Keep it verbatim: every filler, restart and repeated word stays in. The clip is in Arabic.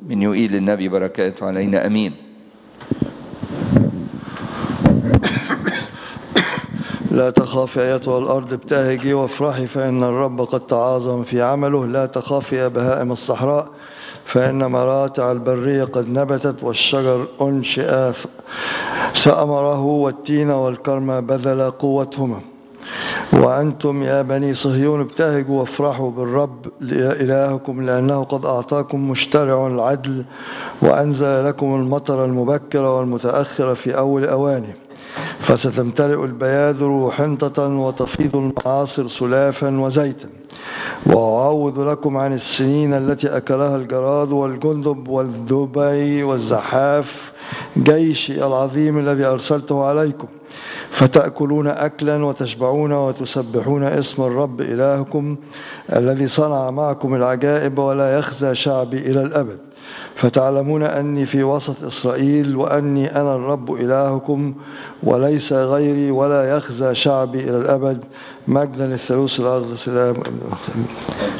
من يوئيل النبي بركاته علينا أمين. لا تخافي أيتها الأرض ابتهجي وافرحي فإن الرب قد تعاظم في عمله. لا تخافي يا بهائم الصحراء فإن مراتع البرية قد نبتت والشجر أنشئ ثمره والتين والكرم بذل قوتهما. وأنتم يا بني صهيون ابتهجوا وافرحوا بالرب إلهكم لأنه قد أعطاكم مشترع العدل وأنزل لكم المطر المبكر والمتأخر في أول أوانه. فستمتلئ البيادر حنطة وتفيض المعاصر سلافا وزيتا. وأعوض لكم عن السنين التي أكلها الجراد والجندب والذبي والزحاف جيشي العظيم الذي أرسلته عليكم. فتأكلون أكلا وتشبعون وتسبحون اسم الرب إلهكم الذي صنع معكم العجائب ولا يخزى شعبي إلى الأبد. فتعلمون أني في وسط إسرائيل وأني أنا الرب إلهكم وليس غيري ولا يخزى شعبي إلى الأبد. مجدا للثالوث الأقدس الآب.